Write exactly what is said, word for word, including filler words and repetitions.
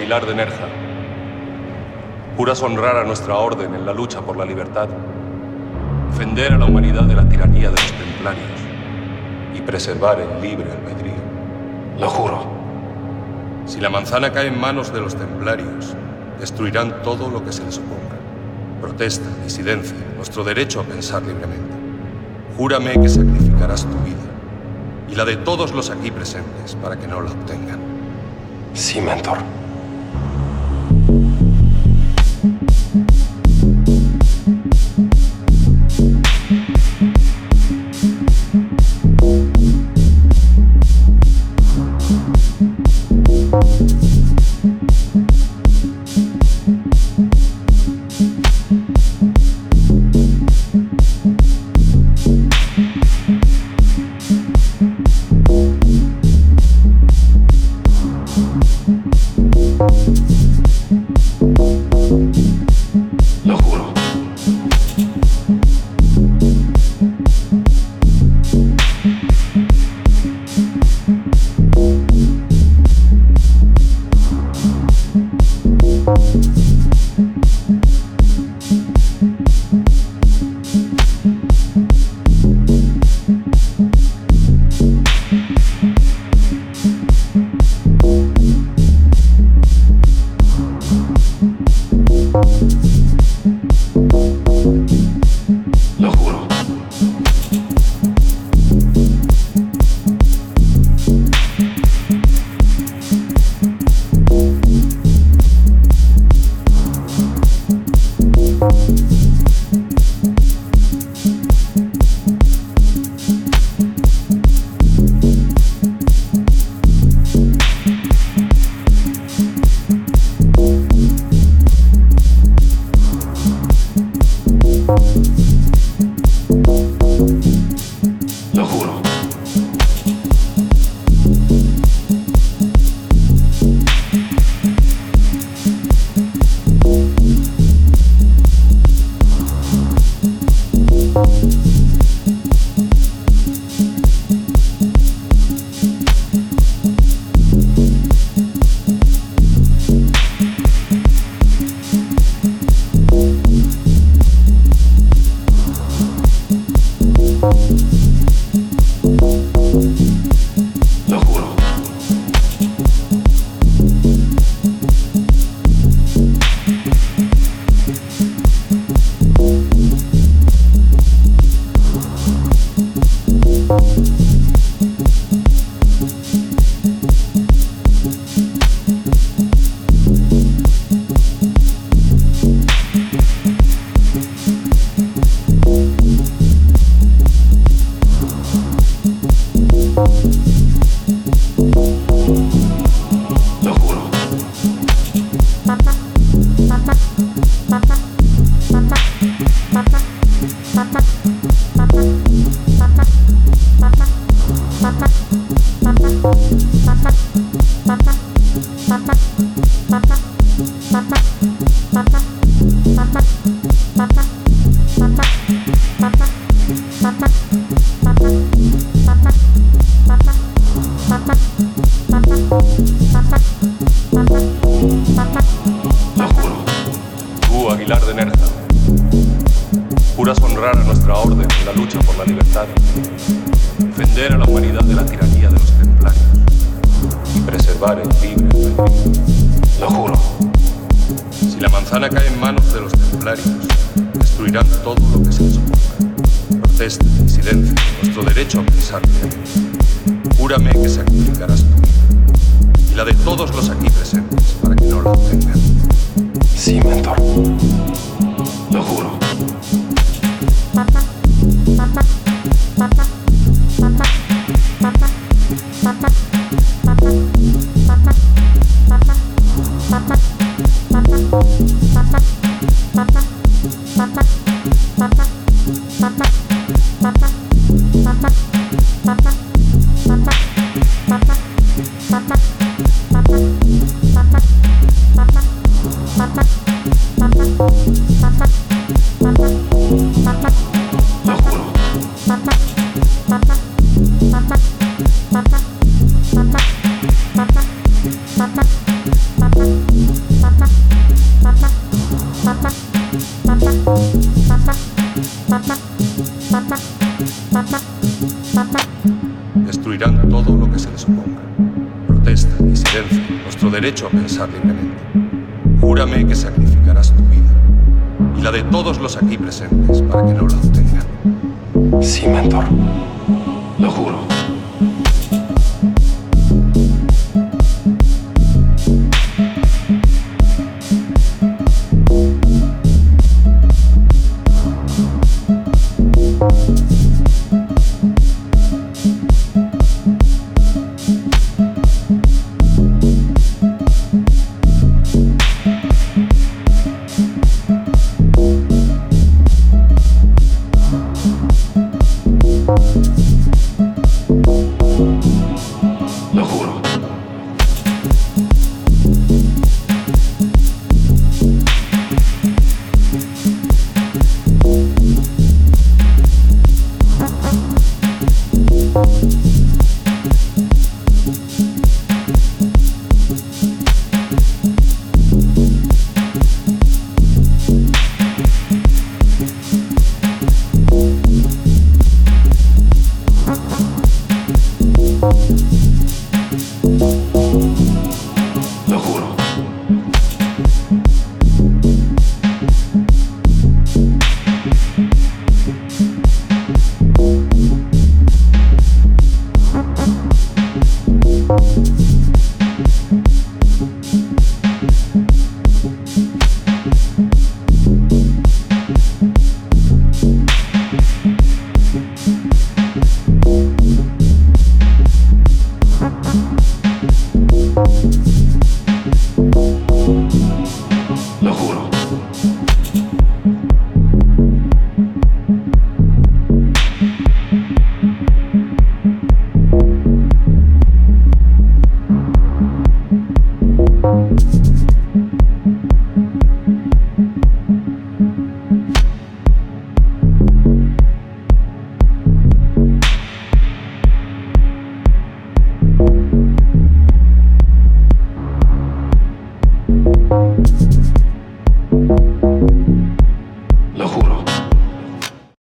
Aguilar de Nerja, juras honrar a nuestra orden en la lucha por la libertad, defender a la humanidad de la tiranía de los templarios y preservar el libre albedrío. Lo juro. Si la manzana cae en manos de los templarios, destruirán todo lo que se les oponga. Protesta, disidencia, nuestro derecho a pensar libremente. Júrame que sacrificarás tu vida y la de todos los aquí presentes para que no la obtengan. Sí, mentor. Lo juro. Lo juro. Lo juro. Lo juro. Lo juro. Lo juro. Tú, Aguilar de Nerja, juras honrar a nuestra orden en la lucha por la libertad, defender a la humanidad de la tiranía de los templarios y preservar el libre albedrío. Lo juro. Si la manzana cae en manos de los templarios, destruirán todo lo que se les oponga. Protesta, disidencia, nuestro derecho a pensar libremente. Júrame que sacrificarás tu vida y la de todos los aquí presentes para que no la obtengan. Sí, mentor. Lo juro. Bye. Destruirán todo lo que se les oponga. Protesta, disidencia, nuestro derecho a pensar libremente. Júrame que sacrificarás tu vida y la de todos los aquí presentes para que no la obtengan. Sí, mentor. Lo juro.